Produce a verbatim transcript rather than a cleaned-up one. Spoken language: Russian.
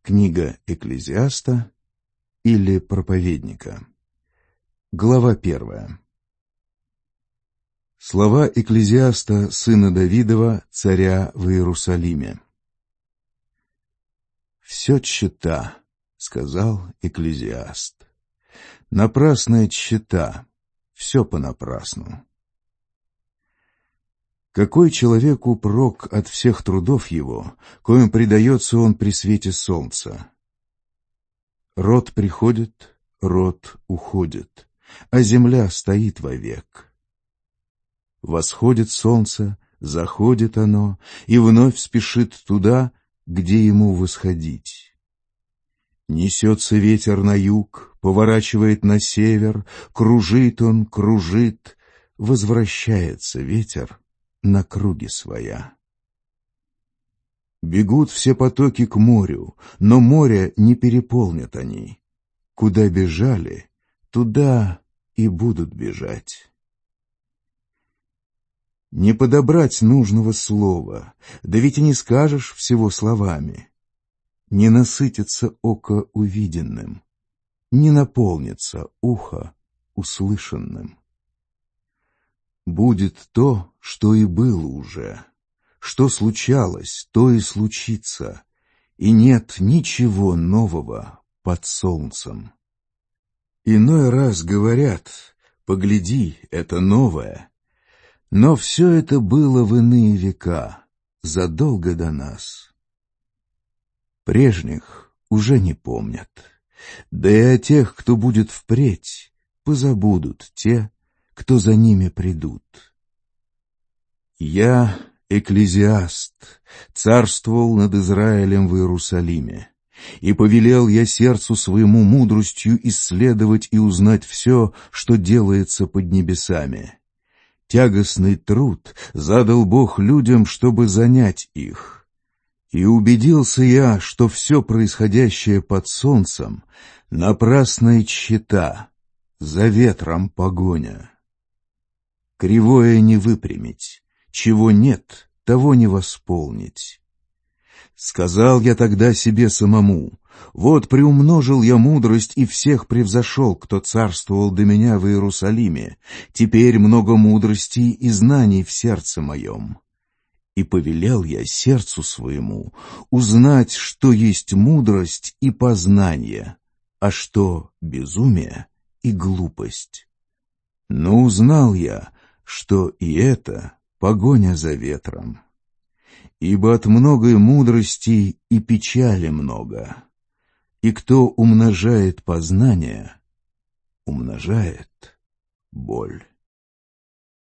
Книга Экклезиаста или Проповедника. Глава первая. Слова Экклезиаста, сына Давидова, царя в Иерусалиме. «Все тщета», — сказал Экклезиаст. «Напрасная тщета, все понапрасну». Какой человеку прок от всех трудов его, коим предается он при свете солнца? Род приходит, род уходит, а земля стоит вовек. Восходит солнце, заходит оно, и вновь спешит туда, где ему восходить. Несется ветер на юг, поворачивает на север, кружит он, кружит, возвращается ветер на круги своя. Бегут все потоки к морю, но море не переполнят они. Куда бежали, туда и будут бежать. Не подобрать нужного слова, да ведь и не скажешь всего словами. Не насытится око увиденным, не наполнится ухо услышанным. Будет то, что и было уже, что случалось, то и случится, и нет ничего нового под солнцем. Иной раз говорят: погляди, это новое, но все это было в иные века, задолго до нас. Прежних уже не помнят, да и о тех, кто будет впредь, позабудут те, кто за ними придут. Я, Экклезиаст, царствовал над Израилем в Иерусалиме, и повелел я сердцу своему мудростью исследовать и узнать все, что делается под небесами. Тягостный труд задал Бог людям, чтобы занять их. И убедился я, что все происходящее под солнцем — напрасная тщета, за ветром погоня. Кривое не выпрямить, чего нет, того не восполнить. Сказал я тогда себе самому: вот приумножил я мудрость и всех превзошел, кто царствовал до меня в Иерусалиме. Теперь много мудрости и знаний в сердце моем. И повелел я сердцу своему узнать, что есть мудрость и познание, а что безумие и глупость. Но узнал я, что и это погоня за ветром. Ибо от многой мудрости и печали много, и кто умножает познание, умножает боль.